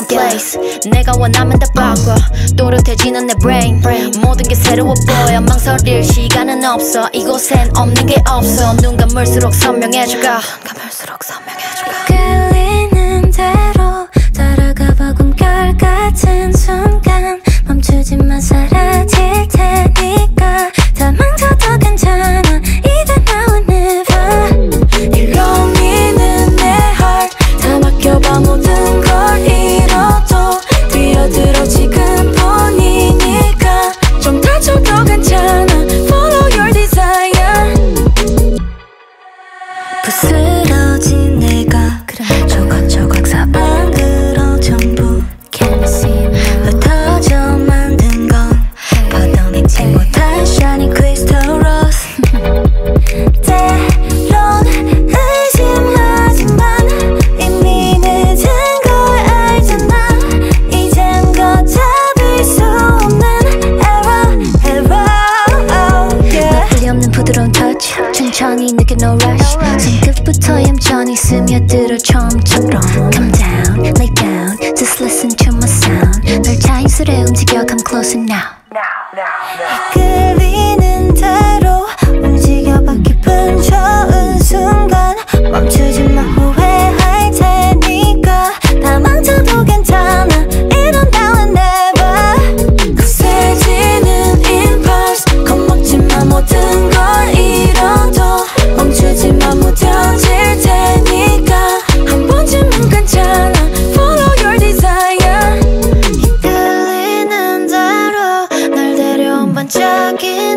place. 내가 원하면 다 바꿔. 또렷해지는 내 brain. 모든 게 새로워 보여. 망설일 시간은 없어. 이곳엔 없는 게 없어. 눈 감을수록 선명해져가. 끌리는 대로 따라가봐. 꿈결 같은 순간 멈추지만 사라질 테니까. 다 망쳐도 괜찮아. 이제 now or never. 일로 미는 내 heart 다 맡겨봐. 모든 걸 잃어도 뛰어들어 지금뿐이니까. 좀 다쳐도 괜찮아. Follow your desire. 부스러진 내가 조각조각 사방으로 전부 흩어져 만든 건 걷어내지 못할 shiny crystal rose. 때론 의심하지만 이미 늦은 걸 알잖아. 이젠 걷잡을 수 없는 error. 나쁘리 없는 부드러운 touch. 천천히 느껴 no rush. 손끝부터 얌전히 스며들어 처음처럼. Come down, lay down, just listen to my sound. 널 자연스레 움직여 come closer now. 끌리는 대로 움직여봐. 기분 좋은 순간 멈추지 마. 후회할 테니까. 다 망쳐도 괜찮아. 이런 now and never. 거세지는 impulse. 겁먹지 마. 모든 걸 잃어도 멈추지 마. 무뎌질 테니까. 한 번쯤은 괜찮아. Follow your desire. 이끌리는 대로 날 데려온 반짝이